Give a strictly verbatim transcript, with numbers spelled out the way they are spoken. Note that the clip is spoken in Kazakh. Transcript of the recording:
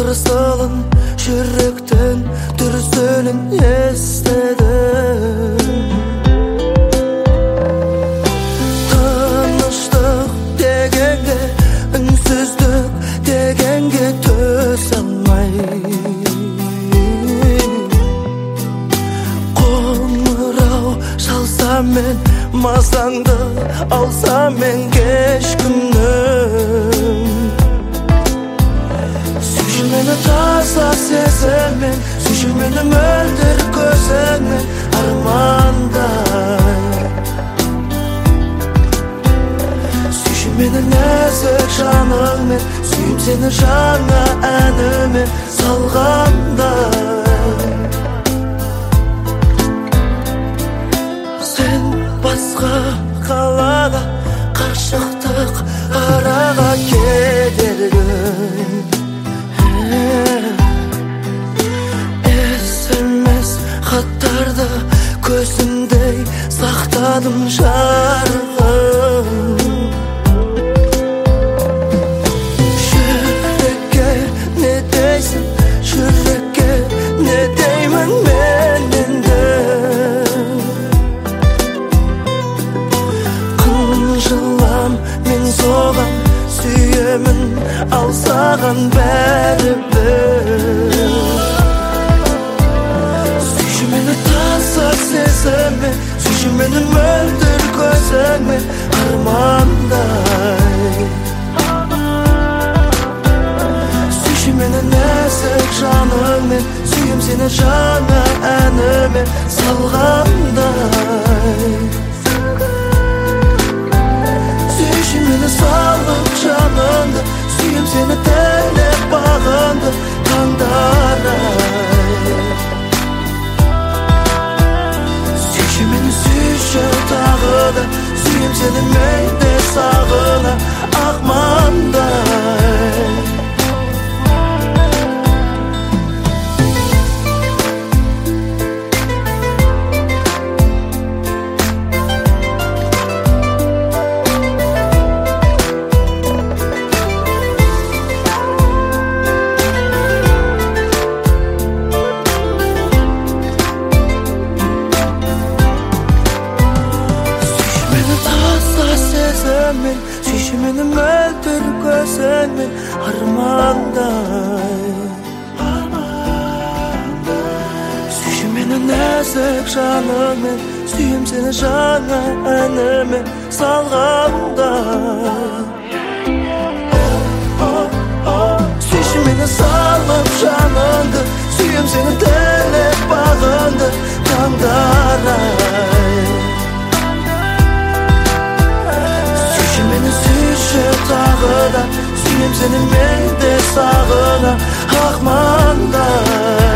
ырсылын жүректен дүрсілін естедім. Тыныштық дегенге, үнсіздік дегенге төс алмай, қоңырау шалсам мен, мазаңды алсам мен кеш күнім. Сүйші мені таза сезіммен, сүйші мені мөлдір көзіңмен армандай. Сүйші мені нәзік жаныңмен, сүйім сені жаңа әнімен салғандай. Сен басқа қалада, қашықтық араға кедергін. Есімес хаттарды көзімдей сақтадым жарқын. Жүрекке не дейсің, жүрекке не деймін мен енді. Қынжылам мен соған, сүйемін ал саған бәрібір. Сүйші мені таза сезіммен, сүйші мені мөлдір көзіңмен армандай. Сүйші мені нәзік жаныңмен, сүйім сені жаңа әнімен салғандай. Сүйші мені салып жаныңды, сүйім сені тілеп бағынды таңдарай. Сүйші мені сүйші тағы да, сүйім сені мейді сағына ақмандай. Сүйші мені мөлдір көзіңмен армандай. Сүйші мені нәзік жаныңмен, сүйім сені жаңа әнімен салғандай. Сүйші мені салып жаныңды, сүйім сені тілеп бағынды таңдарай. Сүйші тағы да, сүйем сені мен де сағына ақмандай.